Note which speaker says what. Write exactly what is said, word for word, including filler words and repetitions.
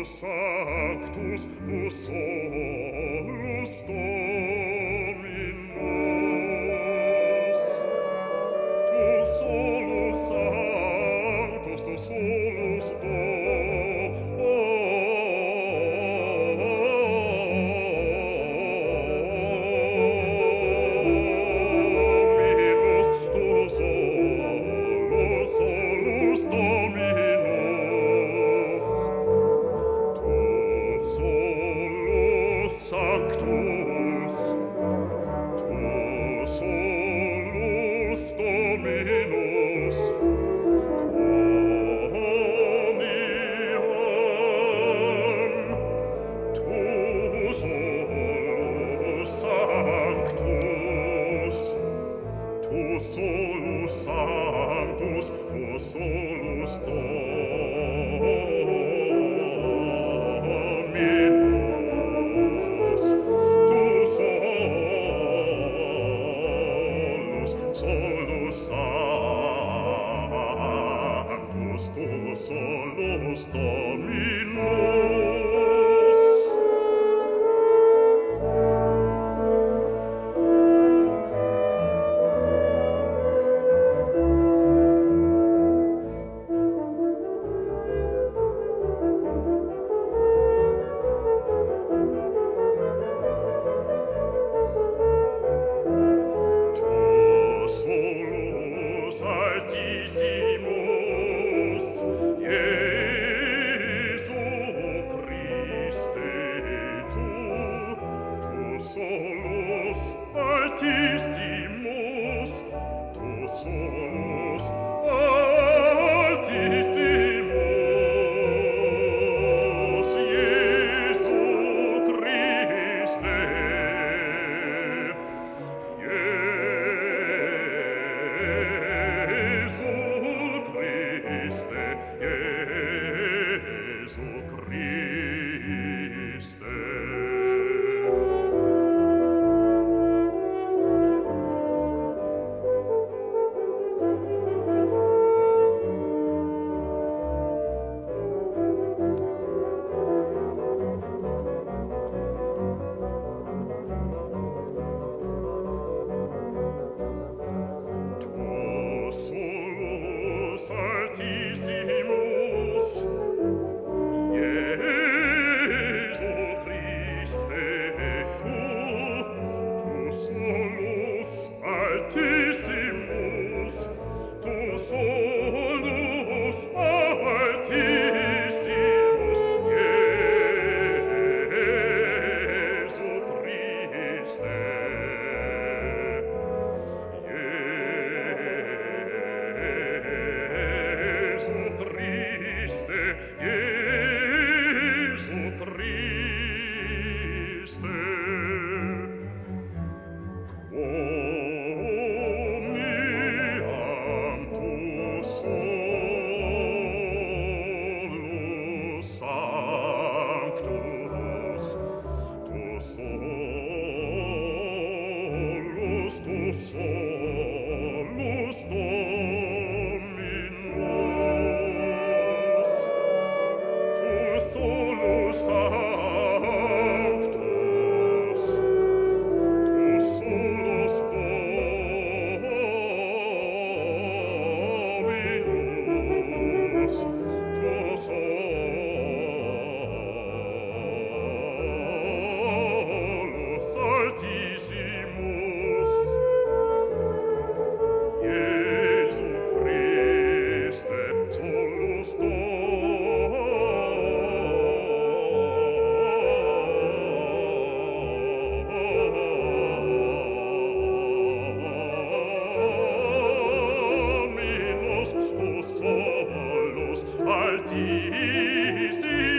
Speaker 1: Sanctus, tu solus Dominus. Tu solus Sanctus, tu solus Dominus. Tu solus, solus Dominus. Solus Sanctus, tu solus Dominus, quoniam, tu solus Sanctus, tu solus Sanctus, tu solus Dominus. Solus Sanctus, tu solus Dominus. Solus Altissimus, Iesu Christe, tu, tu solus Altissimus, tu solus Altissimus, Iesu Christe, Iesu Christe. Solus Altissimus, Iesu Christe, tu, tu solus Altissimus, tu solus Altissimus, Iesu Christe. Iesu Christe, quoniam tu solus Sanctus, tu solus, tu solus Dominus. Solus Sanctus, tu solus Dominus, tu solus Altissimus, Iesu Christe, solus Dominus, tu solus Altissimus.